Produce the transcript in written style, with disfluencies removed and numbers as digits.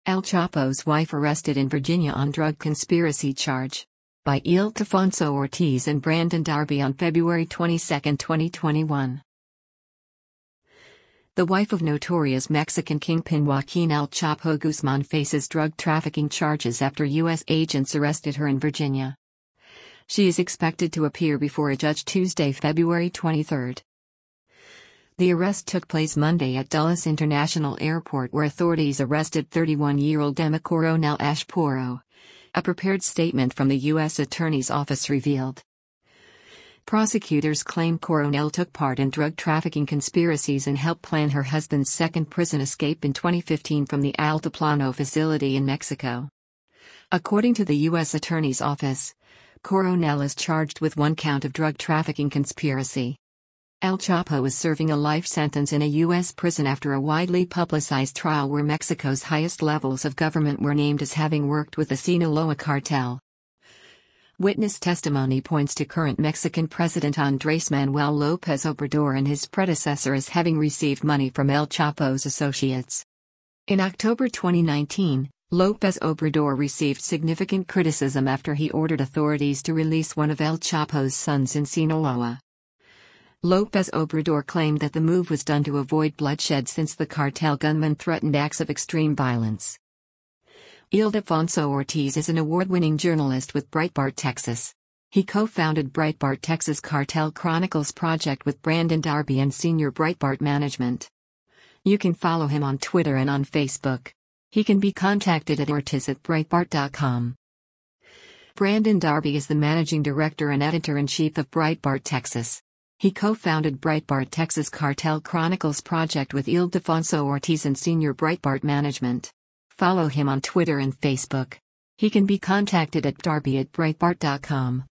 El Chapo's wife arrested in Virginia on drug conspiracy charge. By Ildefonso Ortiz and Brandon Darby on February 22, 2021. The wife of notorious Mexican kingpin Joaquin El Chapo Guzman faces drug trafficking charges after U.S. agents arrested her in Virginia. She is expected to appear before a judge Tuesday, February 23. The arrest took place Monday at Dulles International Airport, where authorities arrested 31-year-old Emma Coronel Ashporo. A prepared statement from the U.S. Attorney's Office revealed. Prosecutors claim Coronel took part in drug trafficking conspiracies and helped plan her husband's second prison escape in 2015 from the Altiplano facility in Mexico. According to the U.S. Attorney's Office, Coronel is charged with one count of drug trafficking conspiracy. El Chapo is serving a life sentence in a U.S. prison after a widely publicized trial where Mexico's highest levels of government were named as having worked with the Sinaloa cartel. Witness testimony points to current Mexican President Andrés Manuel López Obrador and his predecessor as having received money from El Chapo's associates. In October 2019, López Obrador received significant criticism after he ordered authorities to release one of El Chapo's sons in Sinaloa. López Obrador claimed that the move was done to avoid bloodshed since the cartel gunman threatened acts of extreme violence. Ildefonso Ortiz is an award-winning journalist with Breitbart Texas. He co-founded Breitbart Texas Cartel Chronicles project with Brandon Darby and senior Breitbart management. You can follow him on Twitter and on Facebook. He can be contacted at ortiz@breitbart.com. Brandon Darby is the managing director and editor-in-chief of Breitbart Texas. He co-founded Breitbart Texas Cartel Chronicles project with Ildefonso Ortiz and senior Breitbart management. Follow him on Twitter and Facebook. He can be contacted at darby@breitbart.com.